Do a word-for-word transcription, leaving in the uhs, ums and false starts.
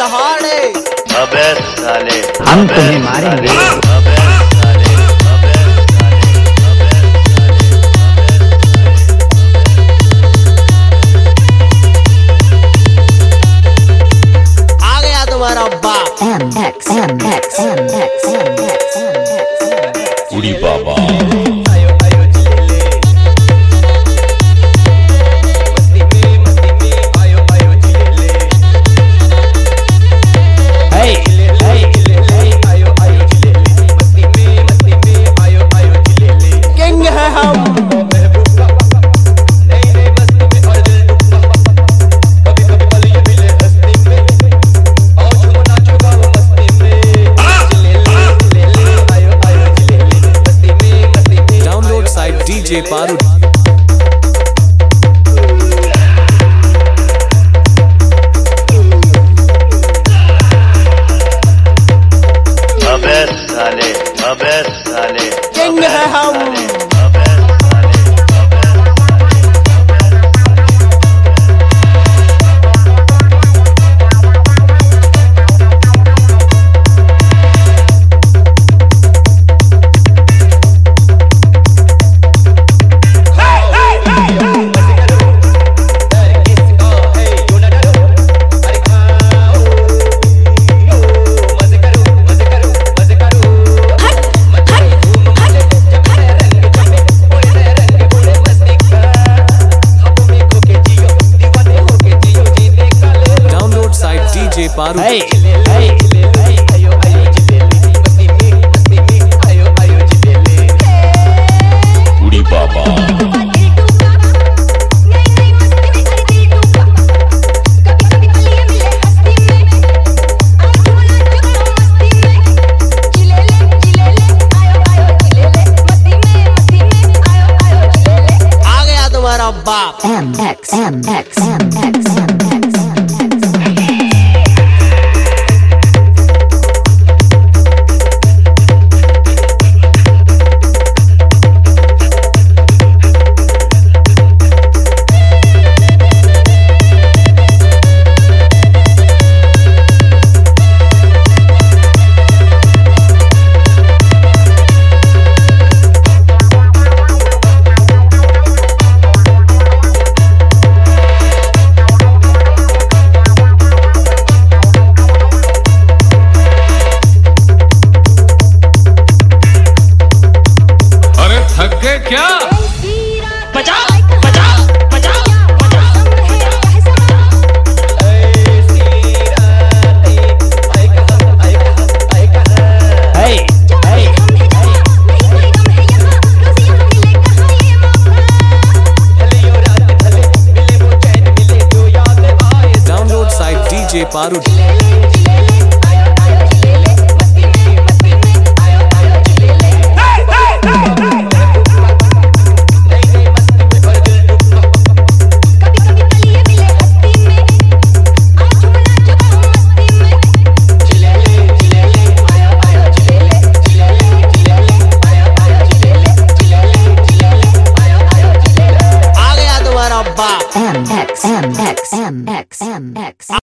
दहाड़े। अबे साले हम तुम्हें मारेंगे। अबे साले, अबे साले, अबे साले। आ गया तुम्हारा बाप। M X M X M X M X M X उड़ी बाबा D J Paru. अबे साले, अबे साले, किंग है हम। D J Paru. Hey, hey, hey, ayo ayo jilele, masti mein, masti mein, ayo ayo jilele. उड़ी बाबा आ गया तुम्हारा बाप। M X M X M X M X M थक गए क्या? बचा बचा बचा बचा। Hey, hey, Download site D J Paru. M X M X M X M X